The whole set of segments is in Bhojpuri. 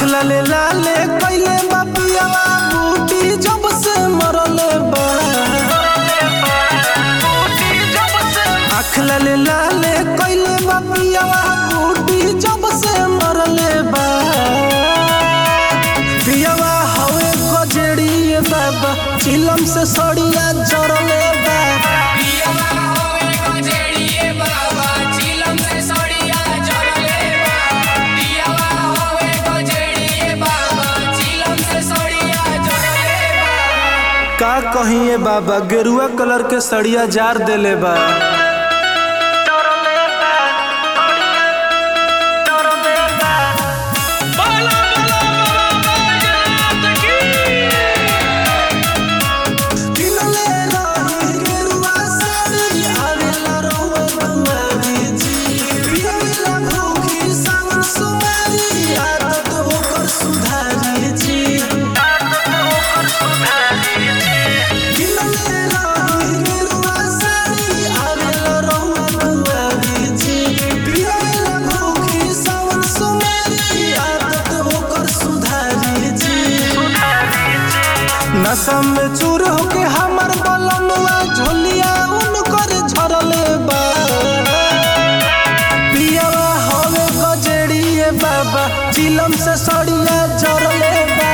लाले लाले कइले बापियावा बूटी जब से मरले बा आँख लाले लाले कइले बापियावा बूटी जब से मरले बा पियावा हवे गजेड़ी बाबा चिलम से सड़िया जरले बा का कहिए बाबा गेरुआ कलर के सड़िया जार देले बा। नशा में चूर होके हमर बलनुआ झोलिया उनकर झरले बा पियावा हवे गजेड़ी बाबा चिलम से सड़िया जरले बा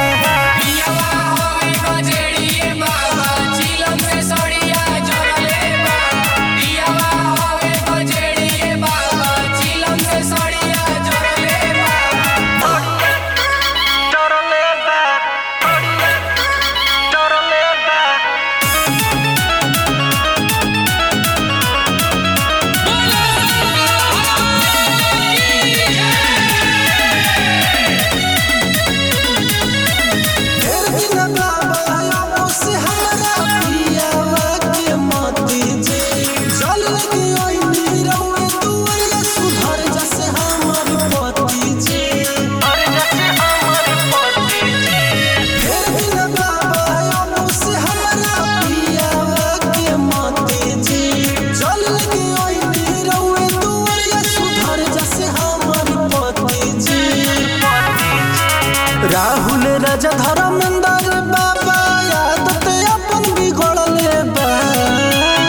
राहुल राजा धर्मेंद्र बाबा आदत अपन बिगड़ले बा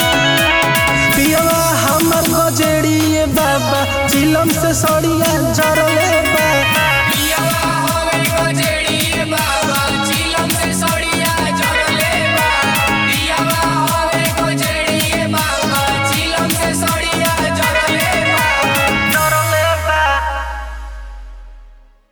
पियावा हमर गजेड़ी बाबा चिलम से सड़िया जर